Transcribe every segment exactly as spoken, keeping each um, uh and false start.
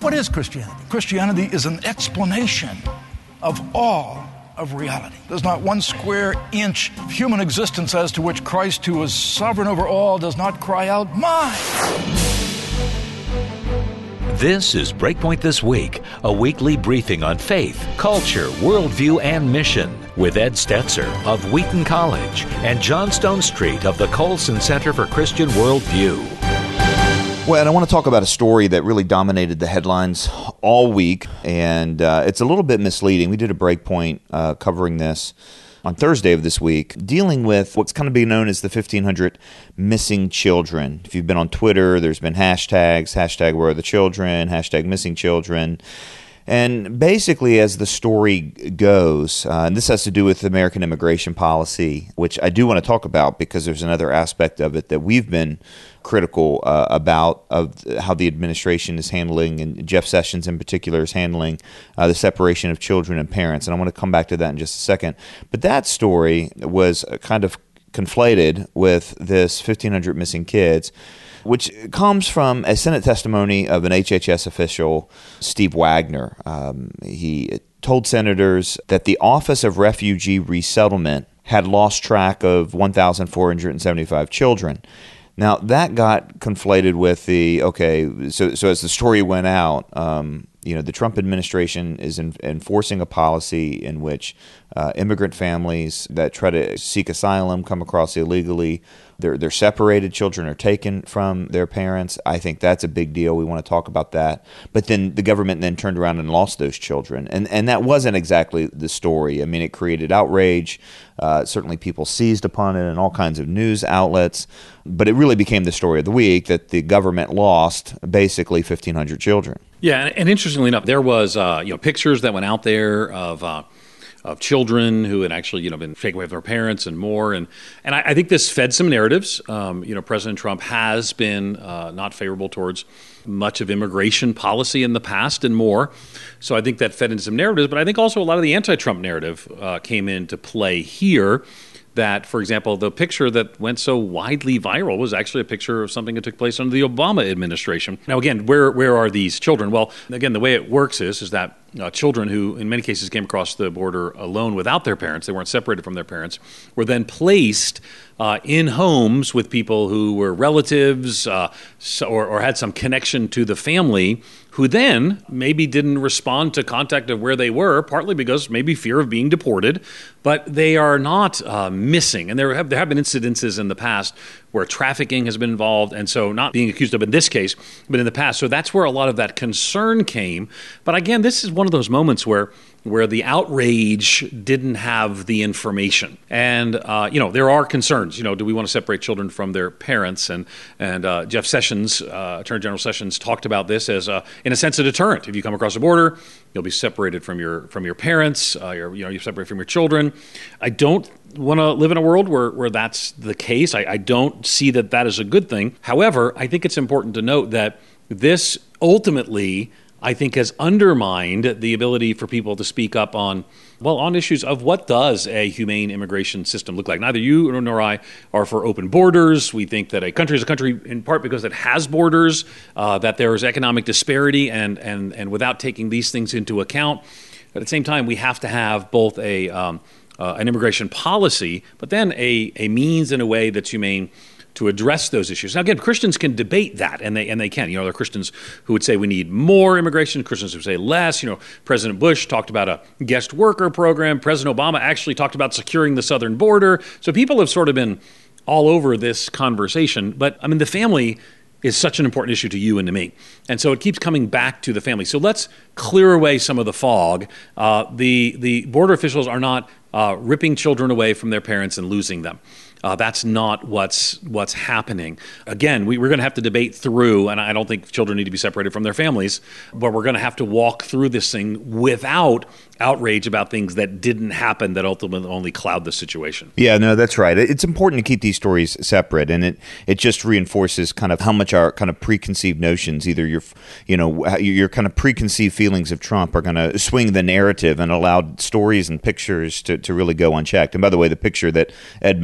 What is Christianity? Christianity is an explanation of all of reality. There's not one square inch of human existence as to which Christ, who is sovereign over all, does not cry out, mine. This is Breakpoint This Week, a weekly briefing on faith, culture, worldview, and mission with Ed Stetzer of Wheaton College and John Stone Street of the Colson Center for Christian Worldview. Well, and I want to talk about a story that really dominated the headlines all week, and uh, it's a little bit misleading. We did a Breakpoint uh, covering this on Thursday of this week, dealing with what's kind of being known as the fifteen hundred missing children. If you've been on Twitter, there's been hashtags, hashtag where are the children, hashtag missing children. And basically, as the story goes, uh, and this has to do with American immigration policy, which I do want to talk about because there's another aspect of it that we've been critical uh, about, of how the administration is handling, and Jeff Sessions in particular is handling uh, the separation of children and parents. And I want to come back to that in just a second. But that story was kind of conflated with this fifteen hundred missing kids, which comes from a Senate testimony of an H H S official, Steve Wagner. Um, he told senators that the Office of Refugee Resettlement had lost track of one thousand four hundred seventy-five children. Now, that got conflated with the, okay, so so as the story went out, um, you know, the Trump administration is in, enforcing a policy in which uh, immigrant families that try to seek asylum come across illegally. They're, they're separated. Children are taken from their parents. I think that's a big deal. We want to talk about that. But then the government then turned around and lost those children. And and that wasn't exactly the story. I mean, it created outrage. Uh, certainly people seized upon it in all kinds of news outlets. But it really became the story of the week that the government lost basically fifteen hundred children. Yeah, and interestingly enough, there was uh, you know pictures that went out there of uh, of children who had actually you know been taken away from their parents and more, and and I, I think this fed some narratives. Um, you know, President Trump has been uh, not favorable towards much of immigration policy in the past and more, so I think that fed into some narratives. But I think also a lot of the anti-Trump narrative uh, came into play here. That, for example, the picture that went so widely viral was actually a picture of something that took place under the Obama administration. Now, again, where where are these children? Well, again, the way it works is, is that uh, children who, in many cases, came across the border alone without their parents, they weren't separated from their parents, were then placed uh, in homes with people who were relatives uh, so, or, or had some connection to the family, who then maybe didn't respond to contact of where they were, partly because maybe fear of being deported, but they are not uh, missing. And there have, there have been incidences in the past where trafficking has been involved, and so not being accused of in this case, but in the past. So that's where a lot of that concern came. But again, this is one of those moments where where the outrage didn't have the information. And, uh, you know, there are concerns. You know, do we want to separate children from their parents? And and uh, Jeff Sessions, uh, Attorney General Sessions, talked about this as, uh, in a sense, a deterrent. If you come across the border, you'll be separated from your from your parents. Uh, you're, you know, you're separated from your children. I don't want to live in a world where, where that's the case. I, I don't see that that is a good thing. However, I think it's important to note that this ultimately, I think, has undermined the ability for people to speak up on, well, on issues of what does a humane immigration system look like. Neither you nor I are for open borders. We think that a country is a country in part because it has borders, uh, that there is economic disparity, and, and, and without taking these things into account, at the same time, we have to have both a um, uh, an immigration policy, but then a, a means and a way that's humane to address those issues. Now, again, Christians can debate that, and they and they can. You know, there are Christians who would say we need more immigration, Christians who say less. You know, President Bush talked about a guest worker program. President Obama actually talked about securing the southern border. So people have sort of been all over this conversation. But, I mean, the family is such an important issue to you and to me. And so it keeps coming back to the family. So let's clear away some of the fog. Uh, the, the border officials are not uh, ripping children away from their parents and losing them. Uh, that's not what's what's happening. Again, we, we're going to have to debate through, and I don't think children need to be separated from their families, but we're going to have to walk through this thing without outrage about things that didn't happen that ultimately only cloud the situation. Yeah, no, that's right. It's important to keep these stories separate, and it it just reinforces kind of how much our kind of preconceived notions, either your you know your kind of preconceived feelings of Trump, are going to swing the narrative and allow stories and pictures to, to really go unchecked. And by the way, the picture that Ed mentioned earlier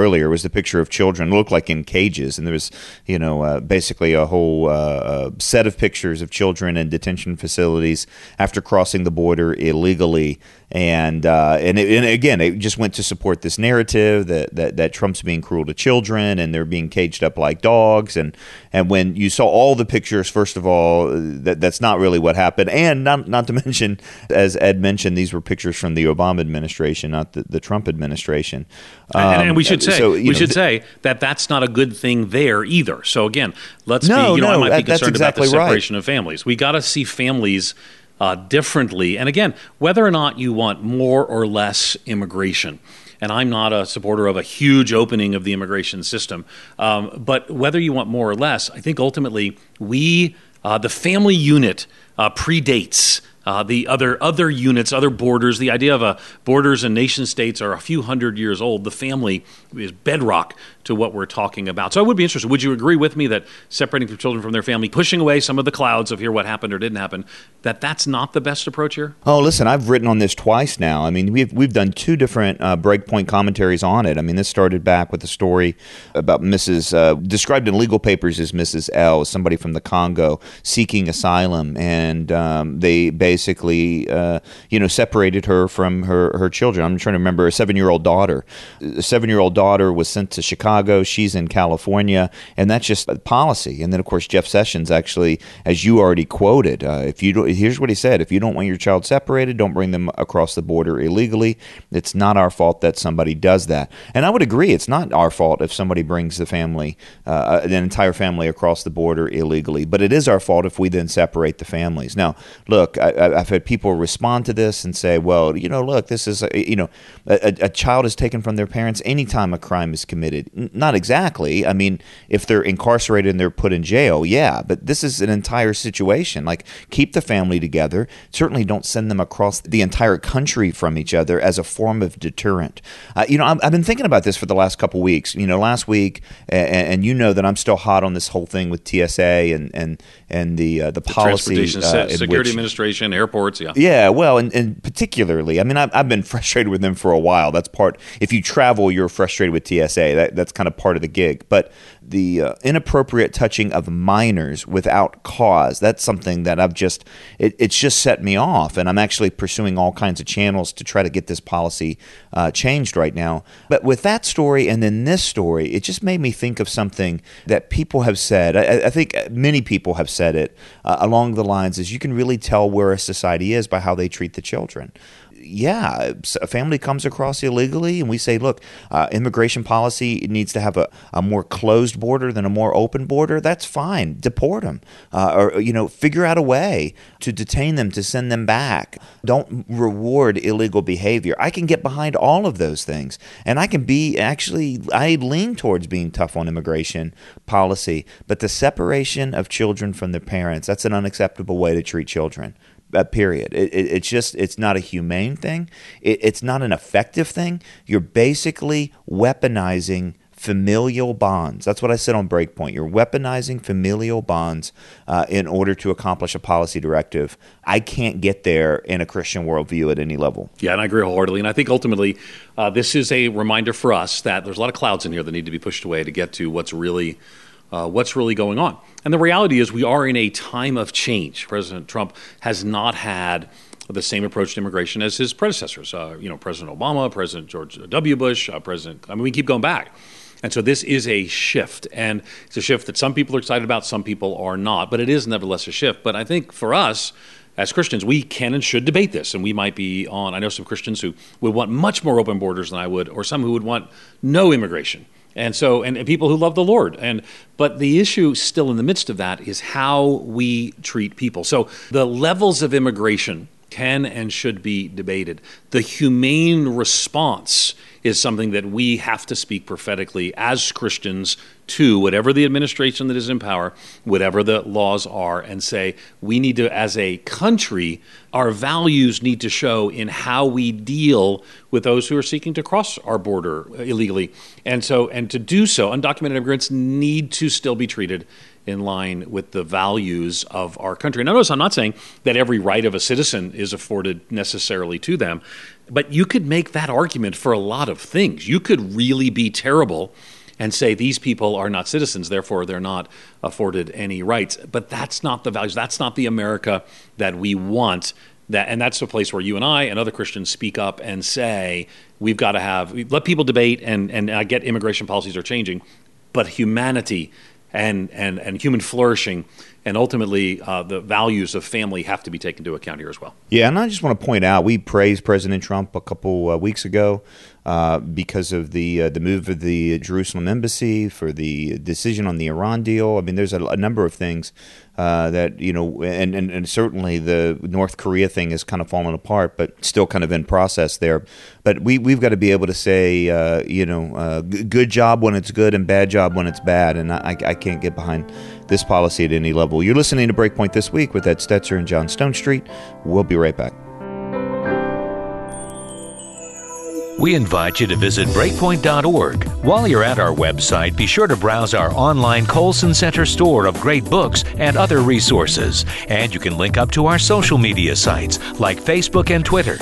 earlier was the picture of children looked like in cages, and there was, you know, uh, basically a whole uh, set of pictures of children in detention facilities after crossing the border illegally. And uh, and, it, and again, it just went to support this narrative that, that that Trump's being cruel to children and they're being caged up like dogs. And and when you saw all the pictures, first of all, that that's not really what happened. And not not to mention, as Ed mentioned, these were pictures from the Obama administration, not the, the Trump administration. Um, and, and we should say so, we know, should th- say that that's not a good thing there either. So again, let's no, be. You know, no, I might be that, concerned exactly about the separation right. of families. We got to see families Uh, differently. And again, whether or not you want more or less immigration, and I'm not a supporter of a huge opening of the immigration system, um, but whether you want more or less, I think ultimately we, uh, the family unit uh, predates Uh, the other other units, other borders. The idea of a borders and nation states are a few hundred years old. The family is bedrock to what we're talking about. So I would be interested. Would you agree with me that separating from children from their family, pushing away some of the clouds of here what happened or didn't happen, that that's not the best approach here? Oh, listen, I've written on this twice now. I mean, we've we've done two different uh, Breakpoint commentaries on it. I mean, this started back with a story about Missus Uh, described in legal papers as Missus L, somebody from the Congo seeking asylum, and um, they basically Basically, uh, you know, separated her from her, her children. I'm trying to remember a seven-year-old daughter. A seven-year-old daughter was sent to Chicago. She's in California, and that's just policy. And then, of course, Jeff Sessions actually, as you already quoted, uh, if you don't, here's what he said: if you don't want your child separated, don't bring them across the border illegally. It's not our fault that somebody does that. And I would agree, it's not our fault if somebody brings the family, uh, an entire family across the border illegally. But it is our fault if we then separate the families. Now, look, I, I've had people respond to this and say, well, you know, look, this is, a, you know, a, a child is taken from their parents anytime a crime is committed. N- not exactly. I mean, if they're incarcerated and they're put in jail, yeah, but this is an entire situation. Like, keep the family together. Certainly don't send them across the entire country from each other as a form of deterrent. Uh, you know, I've, I've been thinking about this for the last couple weeks. You know, last week, and, and you know that I'm still hot on this whole thing with T S A and and and the uh, the, the policy, Transportation uh, Se- Security which, Administration, airports, yeah, yeah. Well, and, and particularly, I mean, I've, I've been frustrated with them for a while. That's part. If you travel, you're frustrated with T S A. That that's kind of part of the gig. But the uh, inappropriate touching of minors without cause, that's something that I've just it, it's just set me off, and I'm actually pursuing all kinds of channels to try to get this policy uh, changed right now. But with that story and then this story, it just made me think of something that people have said. I, I think many people have said it uh, along the lines is you can really tell where a society is by how they treat the children. Yeah, a family comes across illegally and we say, look, uh, immigration policy needs to have a, a more closed border than a more open border. That's fine. Deport them uh, or, you know, figure out a way to detain them, to send them back. Don't reward illegal behavior. I can get behind all of those things. And I can be actually, I lean towards being tough on immigration policy. But the separation of children from their parents, that's an unacceptable way to treat children. Uh, period. It, it, it's just, it's not a humane thing. It, it's not an effective thing. You're basically weaponizing familial bonds. That's what I said on Breakpoint. You're weaponizing familial bonds uh, in order to accomplish a policy directive. I can't get there in a Christian worldview at any level. Yeah, and I agree wholeheartedly. And I think ultimately uh, this is a reminder for us that there's a lot of clouds in here that need to be pushed away to get to what's really Uh, what's really going on. And the reality is we are in a time of change. President Trump has not had the same approach to immigration as his predecessors. Uh, you know, President Obama, President George W. Bush, uh, President, I mean, we keep going back. And so this is a shift. And it's a shift that some people are excited about, some people are not. But it is nevertheless a shift. But I think for us, as Christians, we can and should debate this. And we might be on, I know some Christians who would want much more open borders than I would, or some who would want no immigration. And so, and, and people who love the Lord. And but the issue still in the midst of that is how we treat people. So the levels of immigration can and should be debated. The humane response is something that we have to speak prophetically as Christians to whatever the administration that is in power, whatever the laws are, and say we need to, as a country, our values need to show in how we deal with those who are seeking to cross our border illegally. And so, and to do so, undocumented immigrants need to still be treated in line with the values of our country. Now, notice I'm not saying that every right of a citizen is afforded necessarily to them, but you could make that argument for a lot of things. You could really be terrible and say these people are not citizens, therefore they're not afforded any rights. But that's not the values. That's not the America that we want. That, and that's a place where you and I and other Christians speak up and say, we've got to have, let people debate, and, and I get immigration policies are changing, but humanity and, and, and human flourishing and ultimately uh, the values of family have to be taken into account here as well. Yeah, and I just want to point out, we praised President Trump a couple uh, weeks ago uh, because of the uh, the move of the Jerusalem embassy, for the decision on the Iran deal. I mean, there's a, a number of things uh, that, you know, and, and, and certainly the North Korea thing has kind of fallen apart, but still kind of in process there. But we, we've got to be able to say, uh, you know, uh, g- good job when it's good and bad job when it's bad. And I, I can't get behind this policy at any level. You're listening to Breakpoint This Week with Ed Stetzer and John Stonestreet. We'll be right back. We invite you to visit breakpoint dot org. While you're at our website, be sure to browse our online Colson Center store of great books and other resources. And you can link up to our social media sites like Facebook and Twitter.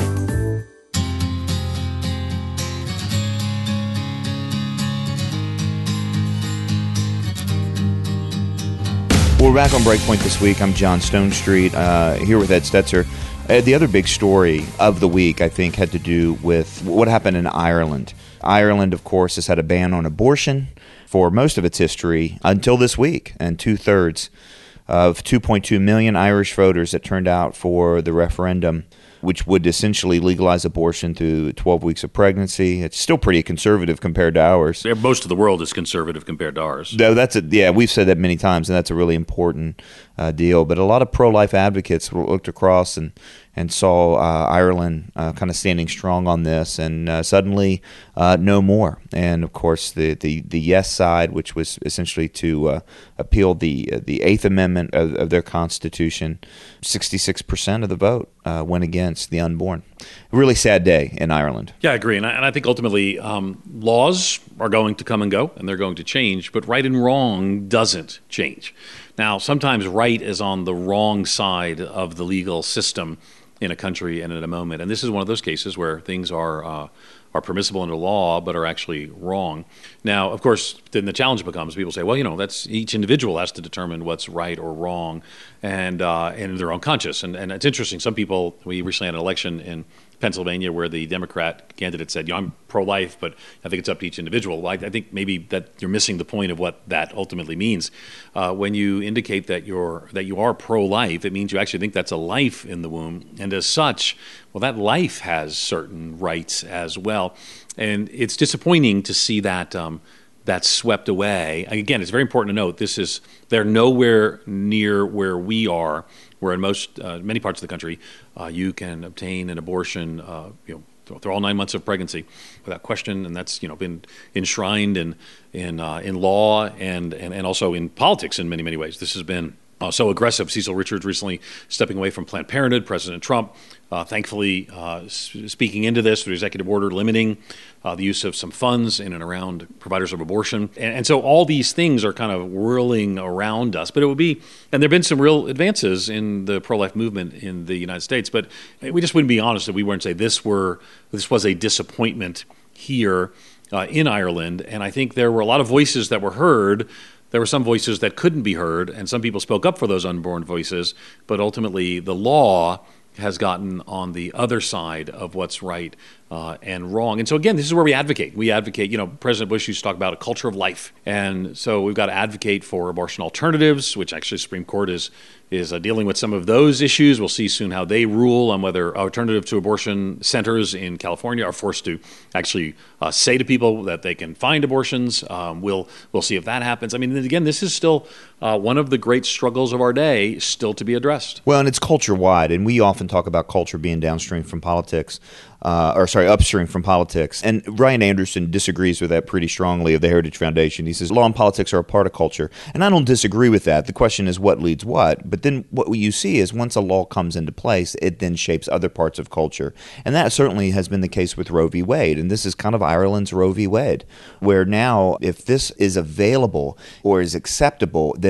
We're back on Breakpoint This Week. I'm John Stonestreet, uh, here with Ed Stetzer. Uh, the other big story of the week, I think, had to do with what happened in Ireland. Ireland, of course, has had a ban on abortion for most of its history until this week, and two-thirds of two point two million Irish voters that turned out for the referendum, which would essentially legalize abortion through twelve weeks of pregnancy. It's still pretty conservative compared to ours. Most of the world is conservative compared to ours. No, that's a, yeah, we've said that many times, and that's a really important uh, deal. But a lot of pro-life advocates looked across and, and saw uh, Ireland uh, kind of standing strong on this, and uh, suddenly uh, no more. And, of course, the, the, the yes side, which was essentially to uh, appeal the uh, the Eighth Amendment of, of their Constitution, sixty-six percent of the vote uh, went against the unborn. A really sad day in Ireland. Yeah, I agree. And I, and I think ultimately um, laws are going to come and go, and they're going to change, but right and wrong doesn't change. Now, sometimes right is on the wrong side of the legal system in a country and in a moment. And this is one of those cases where things are uh, are permissible under law but are actually wrong. Now, of course, then the challenge becomes people say, well, you know, that's each individual has to determine what's right or wrong and uh, in their own conscience. And, and it's interesting. Some people, we recently had an election in Pennsylvania where the Democrat candidate said, you know, I'm pro-life, but I think it's up to each individual. Well, I, I think maybe that you're missing the point of what that ultimately means. Uh, when you indicate that you're that you are pro-life, it means you actually think that's a life in the womb. And as such, well, that life has certain rights as well. And it's disappointing to see that um, that's swept away. Again, it's very important to note this is they're nowhere near where we are, where in most uh, many parts of the country uh, you can obtain an abortion, uh, you know, through all nine months of pregnancy without question, and that's you know been enshrined in in uh, in law and, and and also in politics in many many ways. This has been uh, so aggressive. Cecil Richards recently stepping away from Planned Parenthood. President Trump, uh, thankfully, uh, s- speaking into this through executive order, limiting uh, the use of some funds in and around providers of abortion, and, and so all these things are kind of whirling around us. But it would be, and there have been some real advances in the pro-life movement in the United States. But we just wouldn't be honest if we weren't say this were this was a disappointment here uh, in Ireland. And I think there were a lot of voices that were heard. There were some voices that couldn't be heard, and some people spoke up for those unborn voices, but ultimately the law has gotten on the other side of what's right uh, and wrong. And so, again, this is where we advocate. We advocate, you know, President Bush used to talk about a culture of life. And so we've got to advocate for abortion alternatives, which actually the Supreme Court is is uh, dealing with some of those issues. We'll see soon how they rule on whether alternative to abortion centers in California are forced to actually uh, say to people that they can find abortions. Um, we'll we'll see if that happens. I mean, again, this is still uh, one of the great struggles of our day, still to be addressed. Well, and it's culture-wide, and we often talk about culture being downstream from politics. Uh, or sorry, upstream from politics. And Ryan Anderson disagrees with that pretty strongly of the Heritage Foundation. He says law and politics are a part of culture. And I don't disagree with that. The question is what leads what. But then what you see is once a law comes into place, it then shapes other parts of culture. And that certainly has been the case with Roe v. Wade. And this is kind of Ireland's Roe v. Wade, where now if this is available or is acceptable, then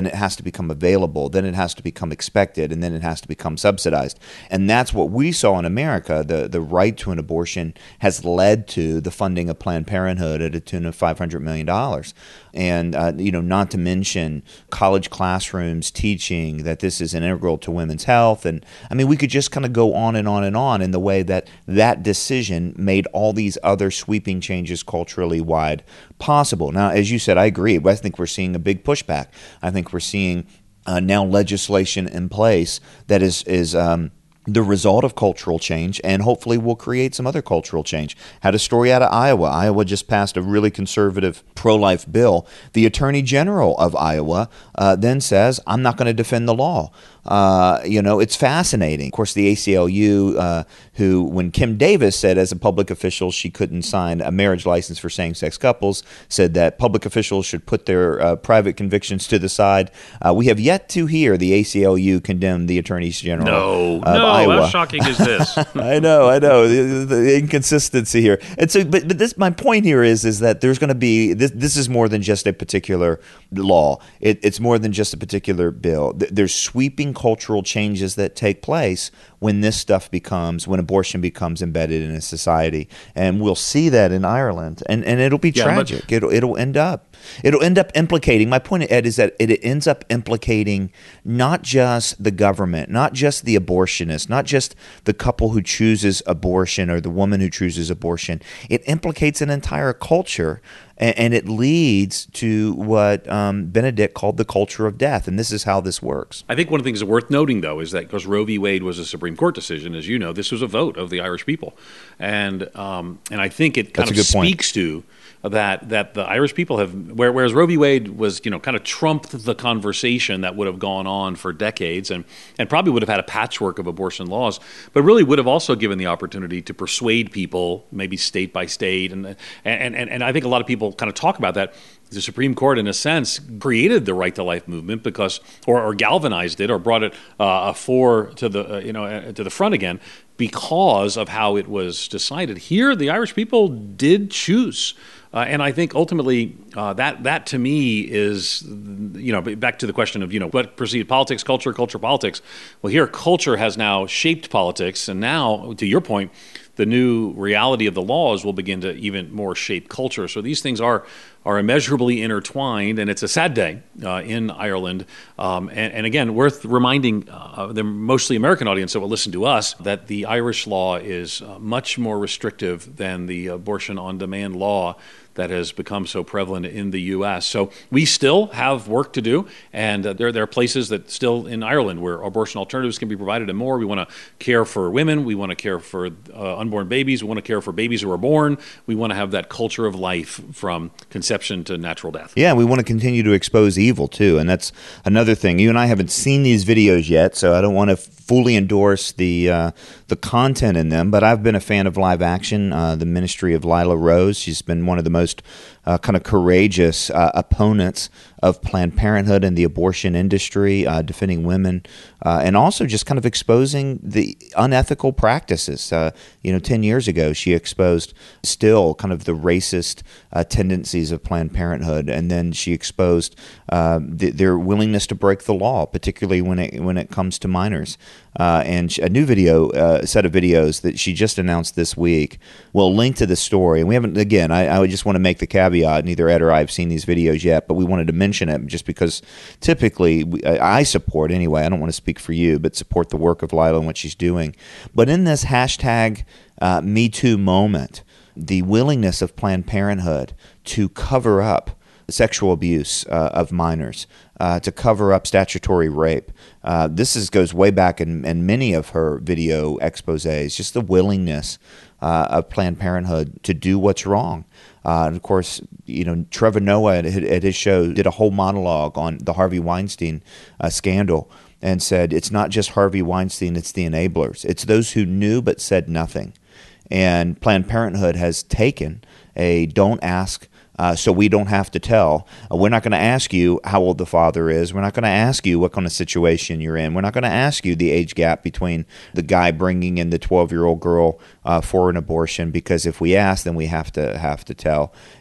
then it has to become available, then it has to become expected, and then it has to become subsidized. And that's what we saw in America. The, the right to an abortion has led to the funding of Planned Parenthood at a tune of five hundred million dollars. And, uh, you know, not to mention college classrooms teaching that this is an integral to women's health. And, I mean, we could just kind of go on and on and on in the way that that decision made all these other sweeping changes culturally wide possible. Now, as you said, I agree. I think we're seeing a big pushback. I think we're seeing uh, now legislation in place that is is um, the result of cultural change, and hopefully will create some other cultural change. Had a story out of Iowa. Iowa just passed a really conservative pro-life bill. The Attorney General of Iowa uh, then says, I'm not going to defend the law. Uh, you know, it's fascinating. Of course, the A C L U, uh, who, when Kim Davis said as a public official she couldn't sign a marriage license for same-sex couples, said that public officials should put their uh, private convictions to the side. Uh, we have yet to hear the A C L U condemn the Attorney General no, of no, Iowa. How shocking is this? I know, I know, the, the inconsistency here. And so, but but this, my point here is, is that there's going to be this. This is more than just a particular law. It, it's more than just a particular bill. There's sweeping cultural changes that take place when this stuff becomes, when abortion becomes embedded in a society, and we'll see that in Ireland, and and it'll be yeah, tragic. But- it'll it'll end up. It'll end up implicating, my point, Ed, is that it ends up implicating not just the government, not just the abortionist, not just the couple who chooses abortion or the woman who chooses abortion. It implicates an entire culture, and, and it leads to what um, Benedict called the culture of death, and this is how this works. I think one of the things that's worth noting, though, is that because Roe v. Wade was a Supreme Court decision, as you know, this was a vote of the Irish people. And um, and I think it kind That's of speaks to that that the Irish people have, whereas Roe v. Wade was, you know, kind of trumped the conversation that would have gone on for decades, and, and probably would have had a patchwork of abortion laws, but really would have also given the opportunity to persuade people, maybe state by state, and and and, and I think a lot of people kind of talk about that. The Supreme Court, in a sense, created the right to life movement because, or, or galvanized it, or brought it uh, for to the uh, you know uh, to the front again because of how it was decided. Here, the Irish people did choose. Uh, and I think ultimately uh, that that to me is, you know, back to the question of, you know, what preceded politics, culture, culture, politics. Well, here culture has now shaped politics. And now, to your point, the new reality of the laws will begin to even more shape culture. So these things are are immeasurably intertwined, and it's a sad day uh, in Ireland. Um, and, and again, worth reminding uh, the mostly American audience that will listen to us that the Irish law is uh, much more restrictive than the abortion on demand law that has become so prevalent in the U S. So we still have work to do, and uh, there, there are places that still in Ireland where abortion alternatives can be provided and more. We want to care for women. We want to care for uh, unborn babies. We want to care for babies who are born. We want to have that culture of life from conception to natural death. Yeah, we want to continue to expose evil, too, and that's another thing. You and I haven't seen these videos yet, so I don't want to fully endorse the uh, the content in them, but I've been a fan of live action, uh, the ministry of Lila Rose. She's been one of the most uh, kind of courageous uh, opponents of Planned Parenthood and the abortion industry, uh, defending women, uh, and also just kind of exposing the unethical practices. Uh, you know, ten years ago, she exposed still kind of the racist uh, tendencies of Planned Parenthood, and then she exposed uh, the, their willingness to break the law, particularly when it when it comes to minors. Uh, and a new video, uh, a set of videos that she just announced this week. We'll link to the story. And we haven't, again, I, I just want to make the caveat, neither Ed or I have seen these videos yet, but we wanted to mention it just because typically we, I support, anyway, I don't want to speak for you, but support the work of Lila and what she's doing. But in this hashtag uh, Me Too moment, the willingness of Planned Parenthood to cover up sexual abuse uh, of minors, uh, to cover up statutory rape. Uh, this is, goes way back in, in many of her video exposés, just the willingness uh, of Planned Parenthood to do what's wrong. Uh, and of course, you know, Trevor Noah at, at his show did a whole monologue on the Harvey Weinstein uh, scandal and said it's not just Harvey Weinstein, it's the enablers. It's those who knew but said nothing. And Planned Parenthood has taken a don't ask, Uh, so we don't have to tell. Uh, we're not going to ask you how old the father is. We're not going to ask you what kind of situation you're in. We're not going to ask you the age gap between the guy bringing in the twelve-year-old girl uh, for an abortion, because if we ask, then we have to have to tell.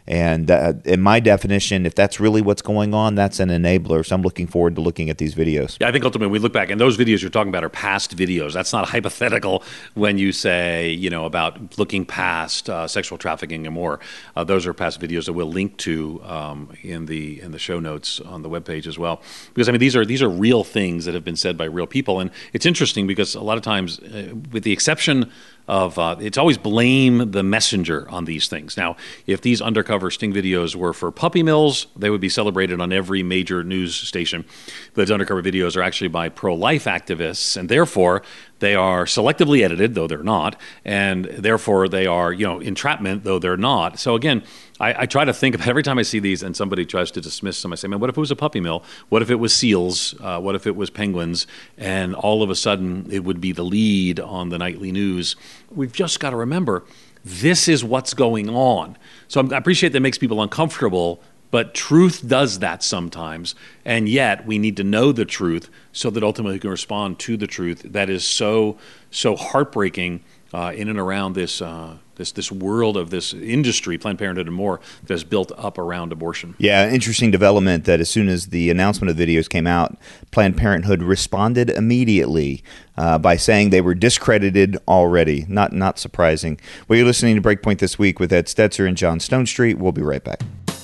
And uh, in my definition, if that's really what's going on, that's an enabler. So I'm looking forward to looking at these videos. Yeah, I think ultimately we look back, and those videos you're talking about are past videos. That's not hypothetical when you say, you know, about looking past uh, sexual trafficking and more. Uh, those are past videos that we'll link to um, in the in the show notes on the webpage as well. Because I mean, these are these are real things that have been said by real people, and it's interesting because a lot of times, uh, with the exception of uh, it's always blame the messenger on these things. Now, if these undercover sting videos were for puppy mills, they would be celebrated on every major news station. Those undercover videos are actually by pro-life activists, and therefore they are selectively edited, though they're not, and therefore they are, you know, entrapment, though they're not. So again, I, I try to think of every time I see these and somebody tries to dismiss them, I say, man, what if it was a puppy mill? What if it was seals? Uh, what if it was penguins? And all of a sudden it would be the lead on the nightly news. We've just got to remember, this is what's going on. So I appreciate that it makes people uncomfortable, but truth does that sometimes. And yet we need to know the truth so that ultimately we can respond to the truth that is so, so heartbreaking uh, in and around this uh, this this world of this industry, Planned Parenthood and more, that's built up around abortion. Yeah, interesting development that as soon as the announcement of videos came out, Planned Parenthood responded immediately uh, by saying they were discredited already. Not not surprising. Well, you're listening to Breakpoint This Week with Ed Stetzer and John Stonestreet. We'll be right back.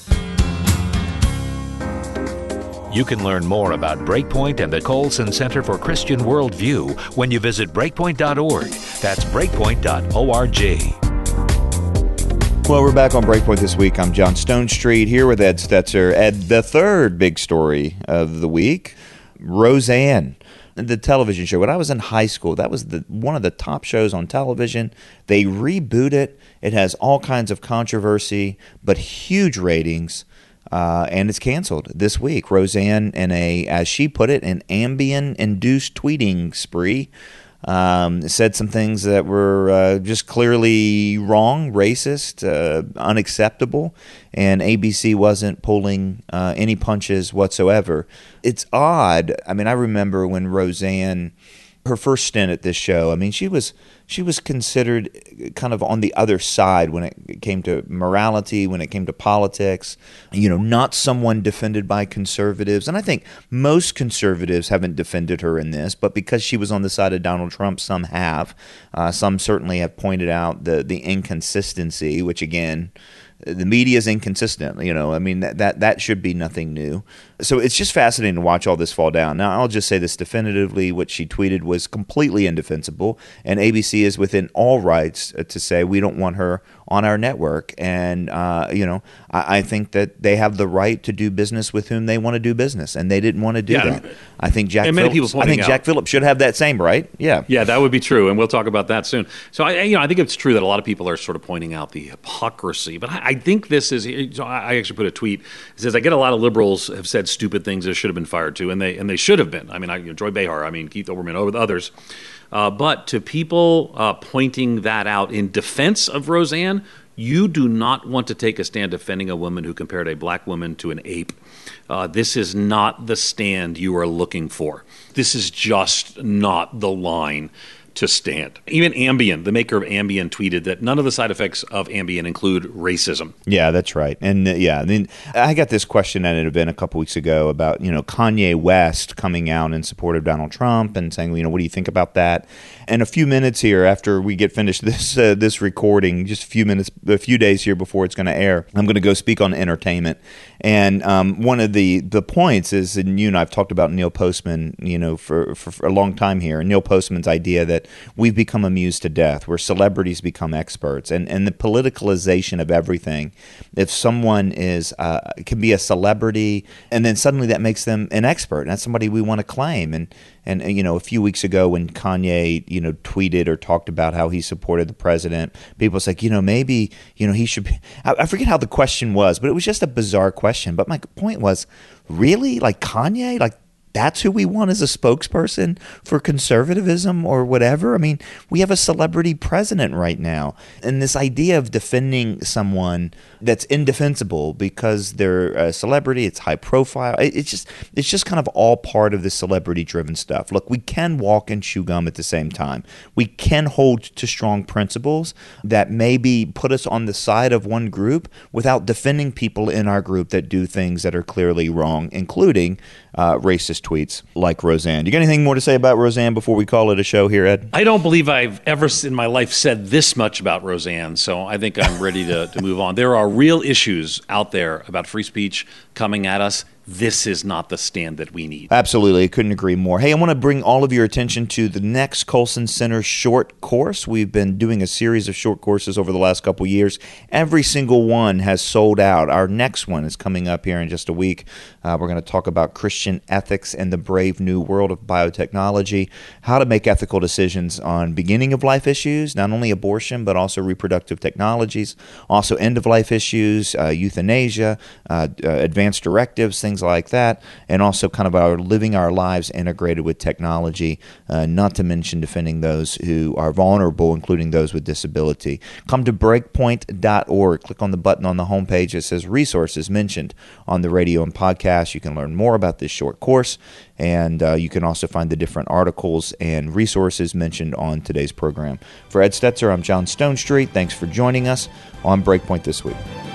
You can learn more about Breakpoint and the Colson Center for Christian Worldview when you visit breakpoint dot org. That's breakpoint dot org. Well, we're back on Breakpoint This Week. I'm John Stonestreet here with Ed Stetzer. Ed, the third big story of the week, Roseanne, the television show. When I was in high school, that was the one of the top shows on television. They reboot it. It has all kinds of controversy, but huge ratings. Uh, and it's canceled this week. Roseanne, in a, as she put it, an Ambien-induced tweeting spree, um, said some things that were uh, just clearly wrong, racist, uh, unacceptable, and A B C wasn't pulling uh, any punches whatsoever. It's odd. I mean, I remember when Roseanne, her first stint at this show, I mean, she was she was considered kind of on the other side when it came to morality, when it came to politics, you know, not someone defended by conservatives. And I think most conservatives haven't defended her in this, but because she was on the side of Donald Trump, some have. Uh, some certainly have pointed out the, the inconsistency, which again, the media is inconsistent, you know. I mean, that, that that should be nothing new. So it's just fascinating to watch all this fall down. Now, I'll just say this definitively. What she tweeted was completely indefensible, and A B C is within all rights to say we don't want her on our network. And, uh, you know, I, I think that they have the right to do business with whom they want to do business, and they didn't want to do yeah, that. I think Jack and many Phillips, people I think out. Jack Phillips should have that same right. Yeah. Yeah, that would be true, and we'll talk about that soon. So, I, you know, I think it's true that a lot of people are sort of pointing out the hypocrisy, but I, I think this is. So I actually put a tweet. It says, "I get a lot of liberals have said stupid things that should have been fired too, and they and they should have been. I mean, I, you know, Joy Behar, I mean, Keith Olbermann, over the others. Uh, but to people uh, pointing that out in defense of Roseanne, you do not want to take a stand defending a woman who compared a black woman to an ape. Uh, this is not the stand you are looking for. This is just not the line to stand." Even Ambien, the maker of Ambien, tweeted that none of the side effects of Ambien include racism. Yeah, that's right. And uh, yeah, I mean, I got this question at an event a couple weeks ago about, you know, Kanye West coming out in support of Donald Trump and saying, you know, what do you think about that? And a few minutes here after we get finished this uh, this recording, just a few minutes, a few days here before it's going to air, I'm going to go speak on entertainment. And um, one of the, the points is, and you and I have talked about Neil Postman, you know, for, for, for a long time here, Neil Postman's idea that we've become amused to death, where celebrities become experts, and, and the politicalization of everything. If someone is uh, can be a celebrity, and then suddenly that makes them an expert, and that's somebody we want to claim. And, and and you know, a few weeks ago when Kanye, you know, tweeted or talked about how he supported the president, people was like, you know, maybe, you know, he should be. I, I forget how the question was, but it was just a bizarre question. But my point was, really, like Kanye, like. that's who we want as a spokesperson for conservatism or whatever. I mean, we have a celebrity president right now. And this idea of defending someone that's indefensible because they're a celebrity, it's high profile, it's just it's just kind of all part of the celebrity-driven stuff. Look, we can walk and chew gum at the same time. We can hold to strong principles that maybe put us on the side of one group without defending people in our group that do things that are clearly wrong, including uh, racist tweets like Roseanne. You got anything more to say about Roseanne before we call it a show here, Ed? I don't believe I've ever in my life said this much about Roseanne, so I think I'm ready to, to move on. There are real issues out there about free speech coming at us. This is not the stand that we need. Absolutely. I couldn't agree more. Hey, I want to bring all of your attention to the next Colson Center short course. We've been doing a series of short courses over the last couple of years. Every single one has sold out. Our next one is coming up here in just a week. Uh, we're going to talk about Christian ethics and the brave new world of biotechnology, how to make ethical decisions on beginning of life issues, not only abortion, but also reproductive technologies, also end of life issues, uh, euthanasia, uh, uh, advanced directives, things like that, and also kind of our living our lives integrated with technology, uh, not to mention defending those who are vulnerable, including those with disability. Come to breakpoint dot org. Click on the button on the homepage that says resources mentioned on the radio and podcast. You can learn more about this short course, and uh, you can also find the different articles and resources mentioned on today's program. For Ed Stetzer, I'm John Stonestreet. Thanks for joining us on Breakpoint This Week.